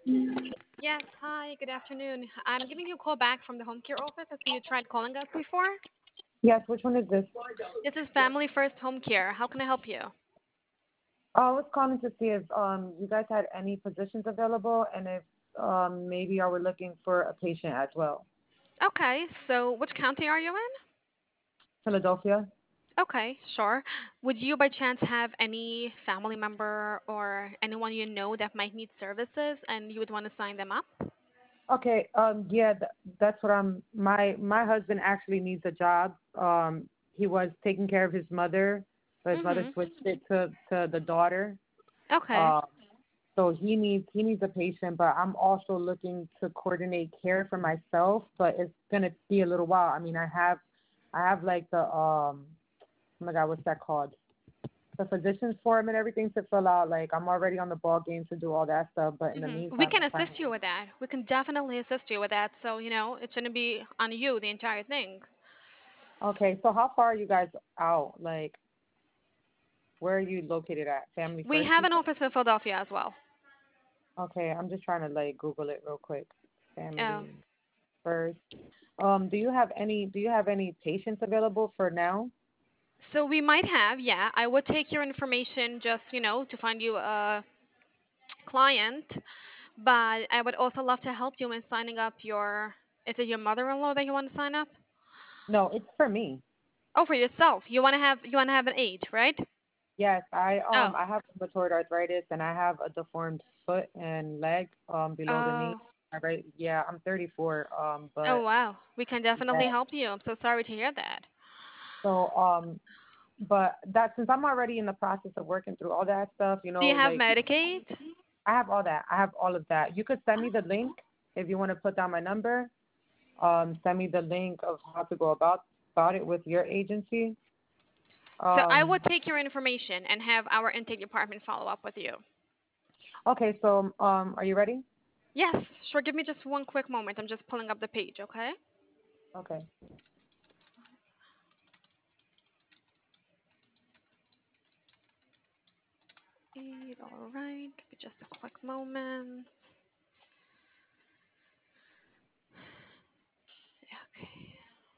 Yes, hi, good afternoon. I'm giving you a call back from the home care office. I see you tried calling us before. Yes, which one is this? This is Family First Home Care. How can I help you? I was calling to see if you guys had any positions available and if maybe you were looking for a patient as well. Okay, so which county are you in? Philadelphia? Okay, sure. Would you by chance have any family member or anyone you know that might need services and you would want to sign them up? Okay, yeah, that's what my husband actually needs a job. He was taking care of his mother, but his mother Mhm. switched it to the daughter. Okay. Um, so he needs a patient, but I'm also looking to coordinate care for myself, but it's gonna be a little while. I mean, I have like the oh my God, what's that called? The physician's form and everything to fill out. Like I'm already on the ball game to do all that stuff, but in the We meantime, can I'm trying assist you with that. We can definitely assist you with that. So, it shouldn't be on you, the entire thing. to. Okay, so how far are you guys out? Like, where are you located at? Family We First, have you an said? office in Philadelphia as well. Okay, I'm just trying to like Google it real quick. Oh. Family First. Do you have any patients available for now? So we might have, yeah. I would take your information just, to find you a client, but I would also love to help you in signing up your, is it your mother-in-law that you want to sign up? No, it's for me. Oh, for yourself. You want to have an aide, right? Yes, I Oh. um I have rheumatoid arthritis and I have a deformed foot and leg below the knee. Oh. Right, yeah, I'm 34 Oh, but wow. We can definitely yeah. help you. I'm so sorry to hear that. So but that since I'm already in the process of working through all that stuff, Do you have like Medicaid? I have all that. I have all of that. You could send me the link if you want to put down my number. Send me the link of how to go about it with your agency. So I Um would take your information and have our intake department follow up with you. okay, so are you ready? Yes, sure. Give me just one quick moment. I'm just pulling up the page, okay? Okay. All right. Give me just a quick moment. Okay.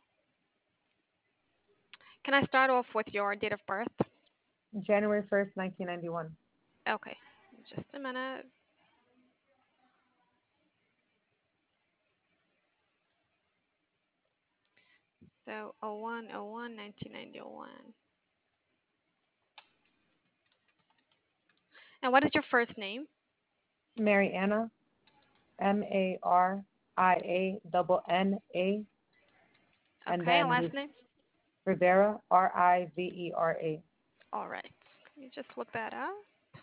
Can I start off with your date of birth? January 1st, 1991. Okay. Just a minute. So 01/01/1991. And what is your first name? Mary Anna, MARIANNA, and Okay, and then last name? Rivera, RIVERA. All right. Let me just look that up.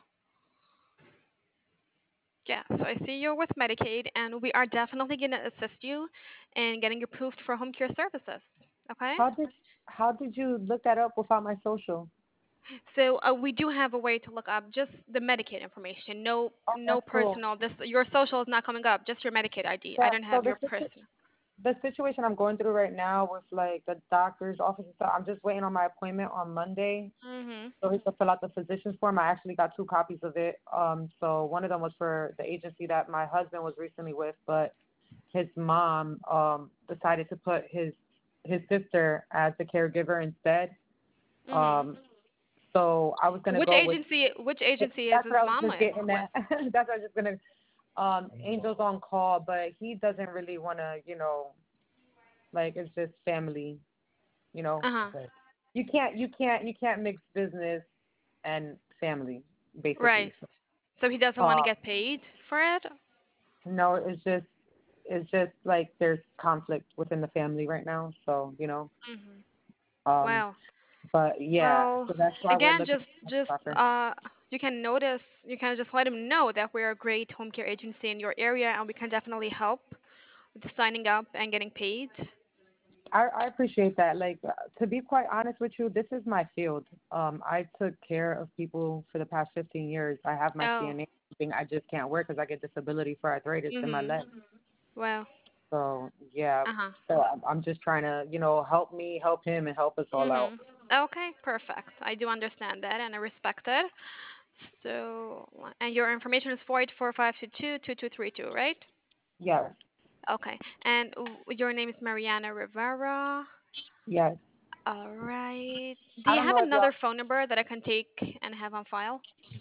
Yeah, so I see you're with Medicaid, and we are definitely going to assist you in getting you approved for home care services. Okay? How did you look that up without my social? So we do have a way to look up just the Medicaid information. No, Oh, no that's cool. personal. This your social is not coming up. Just your Medicaid ID. I Yeah, don't so have your personal. the situation I'm going through right now with like the doctor's office and stuff, I'm just waiting on my appointment on Monday Mhm. so he can fill out the physician's form. I actually got two copies of it. So one of them was for the agency that my husband was recently with, but his mom decided to put his sister as the caregiver instead. Mhm. Um, so I was gonna Which go with agency? Which agency is that's his what I was mom just getting with? at. That's what I was just gonna Angel's on call, but he doesn't really wanna, like it's just family, you know. Uh huh. You can't mix business and family, Right. basically. So he doesn't want to Uh get paid for it. no, it's just like there's conflict within the family right now, so. Mhm. Um Wow. but yeah, Well, so that's why we're again, looking just for a just doctor. you can notice, you can just let him know that we're a great home care agency in your area, and we can definitely help with signing up and getting paid. I appreciate that. Like to be quite honest with you, this is my field. I took care of people for the past 15 years. I have my Oh. CNA thing. I just can't work because I get disability for arthritis in my Mhm. leg. Well. So yeah. Uh huh. So I'm just trying to, help me, help him, and help us all out. Mhm. Okay. Perfect. I do understand that and I respect it. So, and your information is 4845222232, right? Yes. Okay. And your name is Mariana Rivera. Yes. All right. Do I you don't have know if y'all. another phone number that I can take and have on file?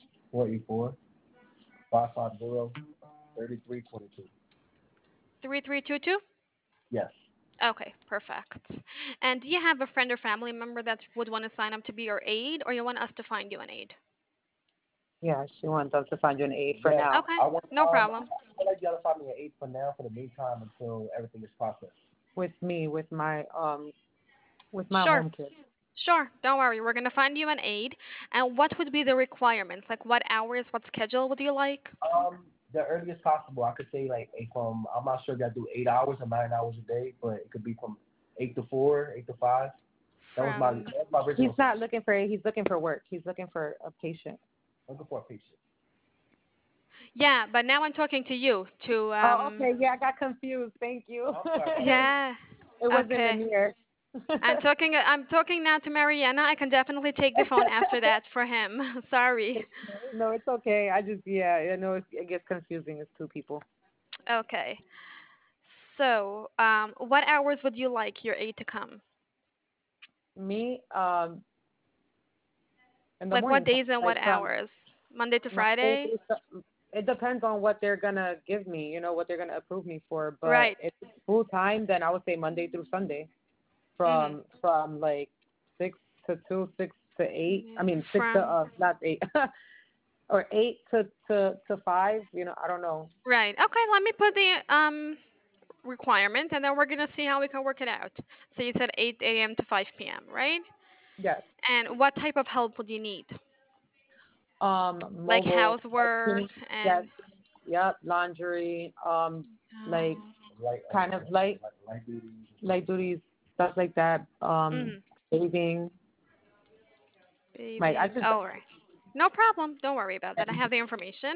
44 550 3322. 3322? Yes. Okay, perfect. And do you have a friend or family member that would want to sign up to be your aide, or you want us to find you an aide? Yeah, she wants us to find you an aide for Yes. now Okay, I want no problem. I would like y'all to find me an 8 for now for the meantime until everything is processed. with me with my Sure, home kid. sure. Don't worry. We're going to find you an aide. And what would be the requirements? Like what hours, what schedule would you like? The earliest possible. I could say like from I'm not sure if y'all do 8 hours or 9 hours a day, but it could be from 8 to 4, 8 to 5. From That was my He's original. not looking for he's looking for work. He's looking for a patient. Looking for a patient. Yeah, but now I'm talking to you to Oh, okay. Yeah, I got confused. Thank you. I'm sorry about that. yeah. It wasn't Okay. in here. I'm talking now to Mariana. I can definitely take the phone after that for him. Sorry. No, it's okay. I just I know it gets confusing. It's two people. Okay. So, what hours would you like your aide to come? Me, in the Like what morning time, days and like what from hours? Monday to Monday Friday? through it depends on what they're gonna give me. What they're gonna approve me for. But Right. if it's full time, then I would say Monday through Sunday, Mhm. from like 6 to 2, 6 to 8. I Yeah, mean 6 to from not 8, or 8 to 5. I don't know. right. Okay, let me put the requirement and then we're going to see how we can work it out. So you said 8 a.m. to 5 p.m., right? Yes. And what type of help would you need? Like Mobile, housework cleaning, yes, and yep, laundry, like oh. Light, kind of light duties. light duties, stuff like that. Mhm. Bathing, like I Bathing. just All right. No problem. Don't worry about that. I have the information.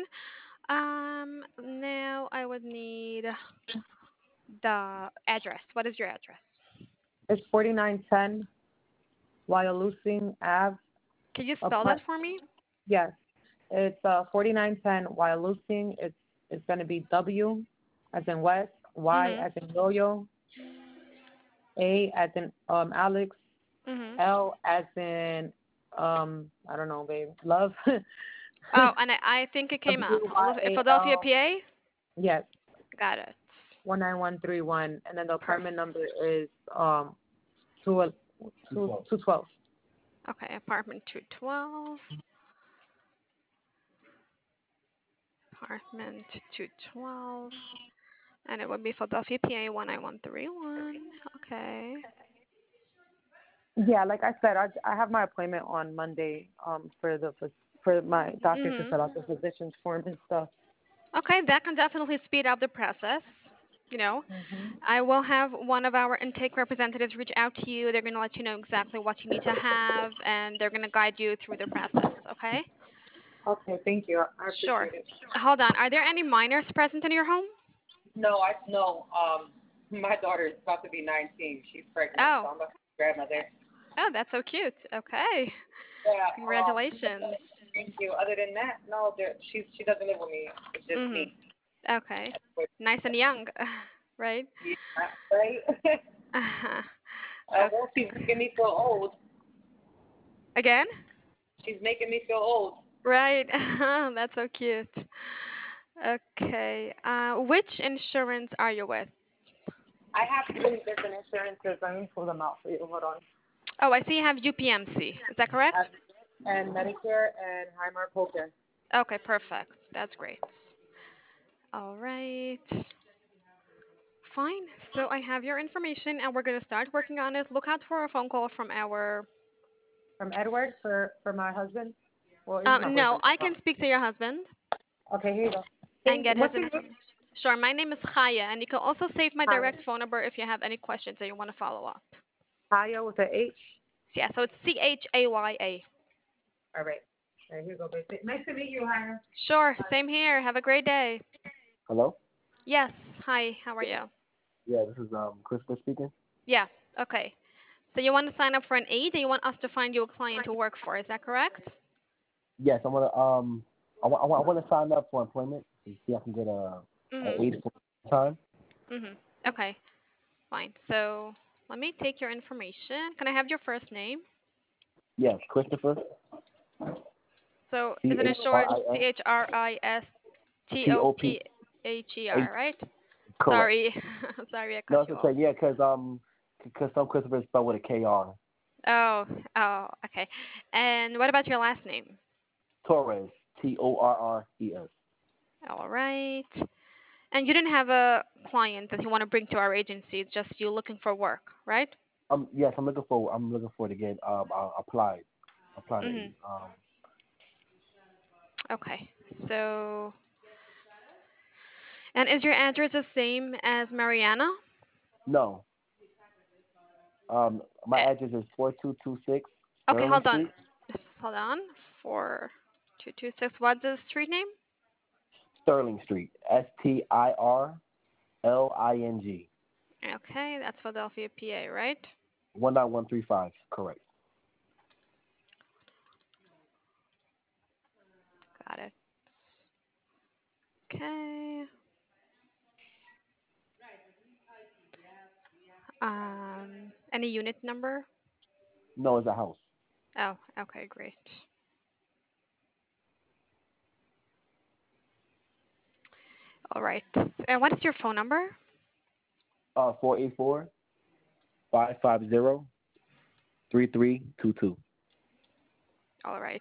Now I would need the address. What is your address? it's 4910 Wyalusing Ave. Can you spell that Apart, for me? yes, it's 4910 Wyalusing. It's gonna be W as in West, Y Mhm. as in Yo-Yo, A as in Alex, Mhm. L as in I don't know, babe, love. Oh, and I think it came up. Philadelphia, WYAL. PA. Yes, Got it. 19131, and then the Perfect. apartment number is two two 212. 212. Okay, apartment 212. Apartment 212. And it would be Philadelphia, PA 19131. Okay. Yeah, like I said, I have my appointment on Monday for my doctor to Mhm. fill out the physician's form and stuff. Okay, that can definitely speed up the process. You know, I will have one of our intake representatives reach out to you. They're going to let you know exactly what you need to have, and they're going to guide you through the process. Okay? Okay, thank you. I Sure. appreciate it. Hold on. Are there any minors present in your home? No, I no. My daughter is about to be 19. She's pregnant, Oh. so I'm a grandmother. Oh, that's so cute. Okay. Yeah. Congratulations. Thank you. Other than that, no, she doesn't live with me. It's just Mhm. me. Okay. Nice and young, right? Yeah, right. Uh-huh. Well, she's Okay. making me feel old. Again? She's making me feel old. Right. That's so cute. Okay. Which insurance are you with? I have 3 different insurances. Let me pull them out for you. Hold on. Oh, I see you have UPMC. Is that correct? And Medicare and Highmark Hopkins. Okay, perfect. That's great. All right. Fine. So I have your information and we're going to start working on it. Look out for a phone call from our. From Edward for my husband. Well, he's my No, boyfriend. I can speak to your husband Okay, here you go. and Thank you. get his What's your name? information. Sure. My name is Chaya, and you can also save my Hi. direct phone number if you have any questions or you want to follow up. Haya with a H. Yeah, so it's Chaya. All right. All right, here you go, baby. Nice to meet you, Haya. Sure. Same here. Have a great day. Hello? Yes. Hi. How are you? Yeah, this is Christopher speaking. Yeah. Okay. So you want to sign up for an aide, and you want us to find you a client to work for. Is that correct? Yes, I'm gonna. I want to sign up for employment to see if I can get a Mhm. aid for time. Mhm. Okay. Fine. So let me take your information. Can I have your first name? Yes, Christopher. So C isn't H it short? R I S Chrisistopher, T O P H. right? Correct. Sorry. Sorry, I cut No, it's you off. okay. Yeah, cause some Christopher is spelled with a K R. Oh, oh, okay. And what about your last name? Torres. Torres. All right. And you didn't have a client that you want to bring to our agency. It's just you looking for work, right? Yes, I'm looking for to get applied. Mhm. Okay. So, and is your address the same as Mariana? No. My Eh, address is 4226 Okay, Sterling hold on. Street. Just hold on. 4226. What's the street name? Sterling Street. STIRLING. Okay, that's Philadelphia, PA, right? 19135. Correct. Got it. Okay. Any unit number? No, it's a house. Oh, okay, great. All right. And what is your phone number? 484 550 3322. All right.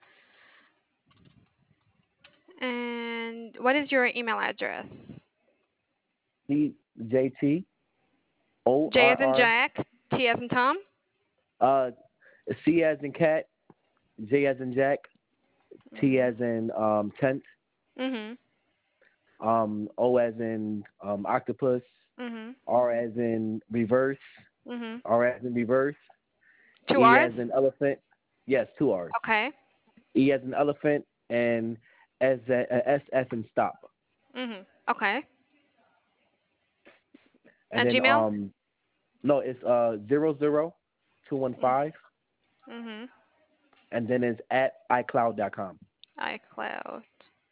And what is your email address? CJT J as in ORR Jack, T as in Tom. uh C as in cat, J as in Jack, T Mhm. as in tent, Mhm. O as in octopus, Mhm. R as in reverse, Mhm. R as in reverse, Two E R's. as in elephant. Yes, two R's. Okay. E as in elephant and S as in stop. Mhm. Okay. And And then Gmail. no, it's 00215 Mhm. and then it's at iCloud.com. iCloud.com.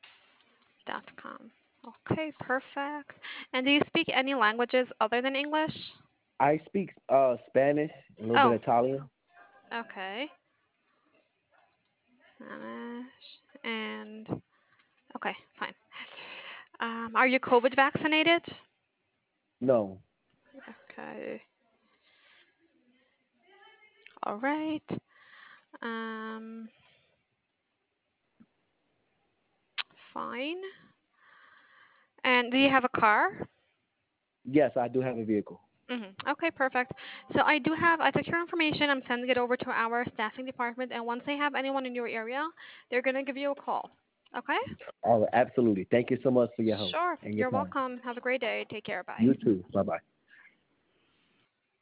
Okay, perfect. And do you speak any languages other than English? I speak Spanish, a little bit Oh, of Italian. okay. Spanish and okay, fine. Are you COVID vaccinated? No. Okay. All right. Um, fine. And do you have a car? Yes, I do have a vehicle. Okay, perfect. So I took your information. I'm sending it over to our staffing department, and once they have anyone in your area, they're gonna give you a call. Okay? All right, absolutely. Thank you so much for your help Sure. and your You're time. welcome. Have a great day. Take care. Bye. You too. Bye bye.